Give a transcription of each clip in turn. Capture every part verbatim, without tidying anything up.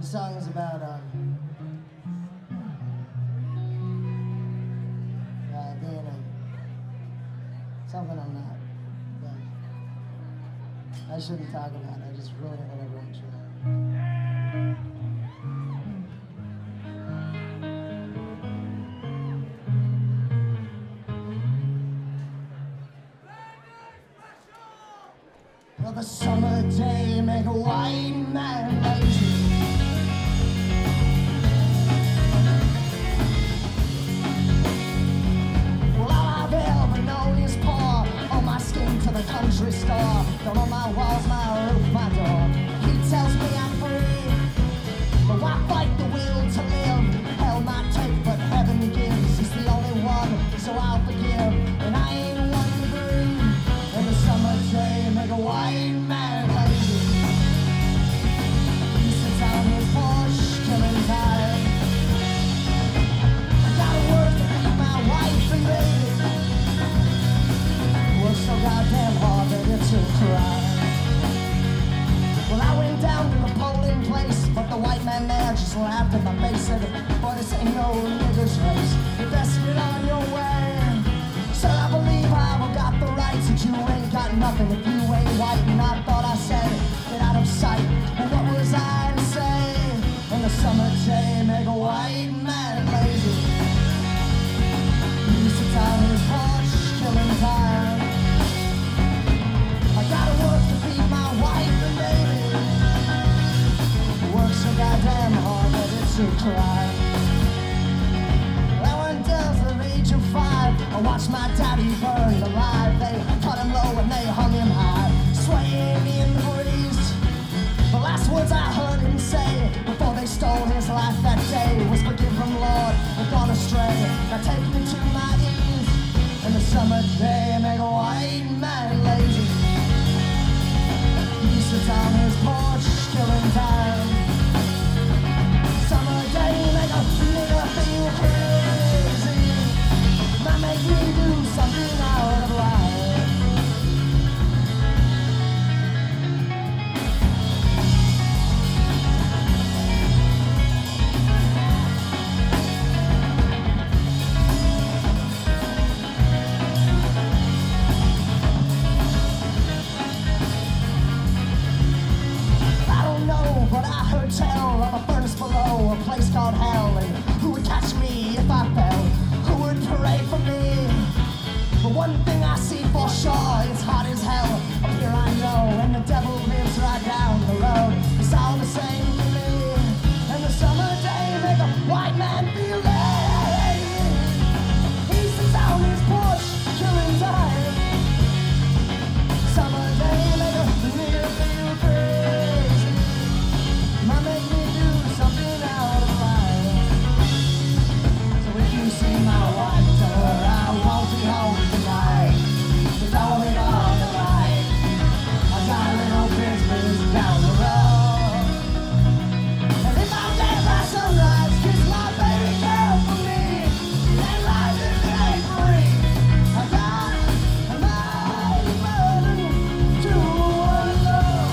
song's about um, uh, being a, something I'm not. But I shouldn't talk about it. I just ruin it whenever I'm sure. Well, the summer day make a white man lazy. Well, all I've ever known is pour on my skin to the country store. Down on my walls, my roof, my door. He tells me I'm free, but why fight the will to live? Hell might take, but heaven gives. He's the only one, so I'll forgive. And I ain't one to grieve. In the summer day, make a white man lazy. He sits on his porch, killing time. I gotta work to feed my wife and baby. Work so goddamn hard that it's a crime. Well, I went down to the polling place, but the white man there just laughed in my face. Said, boy, this ain't no nigger's race. You're vested on your way. Sir, I believe I've got the rights, that you ain't got nothing if you ain't white. And I thought I said, get out of sight. And what was I to say? In the summer day, make a white man lazy. He sits on his porch, killing time. I gotta work to feed my wife and baby. Work so goddamn hard that it's a crime. That one does the age of five. I watched my daddy burn alive. They cut him low and they hung him high, swaying in the breeze. The last words I heard him say before they stole his life that day was, forgive him, Lord, we've gone astray. Now take me to my ease. In the summer day, make a white man lazy. He sits on his porch, killing time. Summer day, make a nigga feel crazy. Might make me do something out of life. I don't know, but I heard tell of a furnace below, a place called hell, and who would catch me if I fell? Who would pray for me? But one thing I see for sure, it's hot as hell up here, I know, and the devil lives right down the road. It's all the same to me. And the summer day make a white man feel lazy. He sits on his porch, killing time. Summer day make a nigga feel crazy. Might make me do something out of life. So if you see my wife, tell her I won't be home tonight. She's always on the right. I got a little business down the road. And if I'm dead by sunrise, kiss my baby girl for me. That life is ain't free. I got a mighty burden to unload.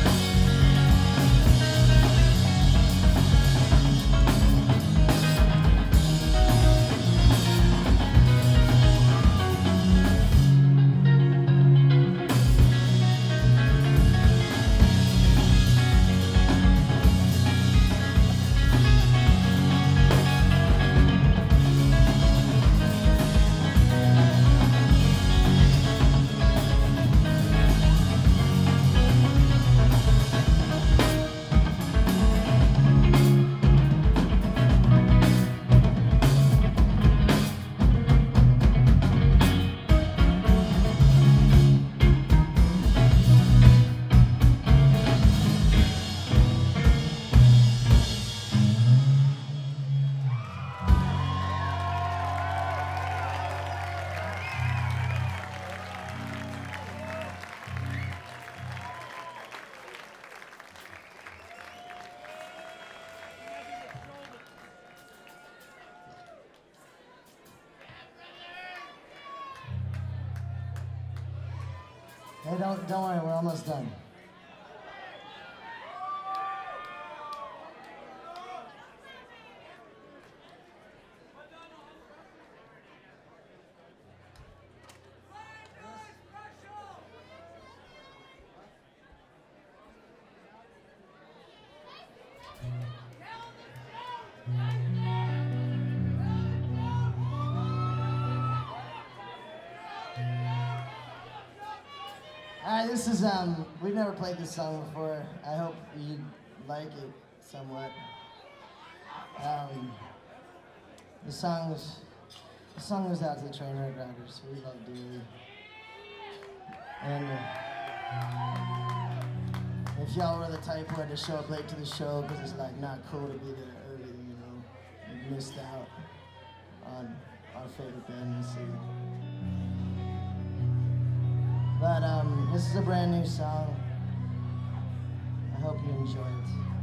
Hey, don't, don't worry, we're almost done. Alright, this is, um, we've never played this song before. I hope you like it somewhat. Um, the song's, the song goes out to the Trainwreck Riders, who we love dearly. And uh, if y'all were the type who had to show up late to the show because it's like not cool to be there early, you know, you missed out on our favorite band in the city. But um, this is a brand new song. I hope you enjoy it.